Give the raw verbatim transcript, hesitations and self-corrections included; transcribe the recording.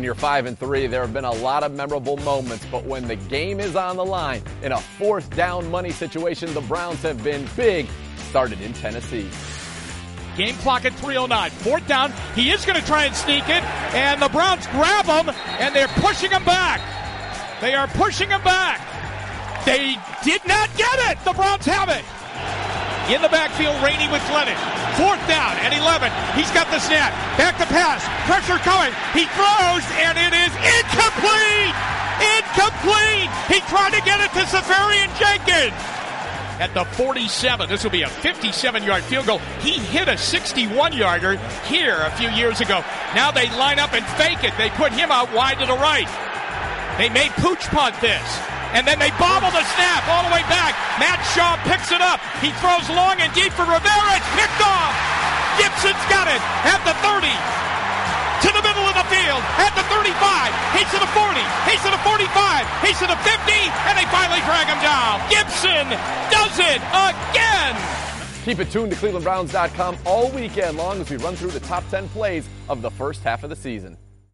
When you're five and three, there have been a lot of memorable moments, but when the game is on the line in a fourth down money situation, the Browns have been big. Started in Tennessee. Game clock at three oh nine. Fourth down. He is going to try and sneak it, and the Browns grab him, and they're pushing him back. They are pushing him back. They did not get it. The Browns have it. In the backfield, Rainey with Glennon. Fourth down and eleven. He's got the snap. Back to pass. Pressure coming. He throws, and it is incomplete. Incomplete. He tried to get it to Safarian Jenkins. At the forty-seven, this will be a fifty-seven-yard field goal. He hit a sixty-one-yarder here a few years ago. Now they line up and fake it. They put him out wide to the right. They made Pooch punt this. And then they bobble the snap all the way back. Matt Shaw picks it up. He throws long and deep for Rivera. It's picked off. Gibson's got it at the thirty. To the middle of the field. At the thirty-five. He's to the forty. He's to the forty-five. He's to the fifty. And they finally drag him down. Gibson does it again. Keep it tuned to Cleveland Browns dot com all weekend long as we run through the top ten plays of the first half of the season.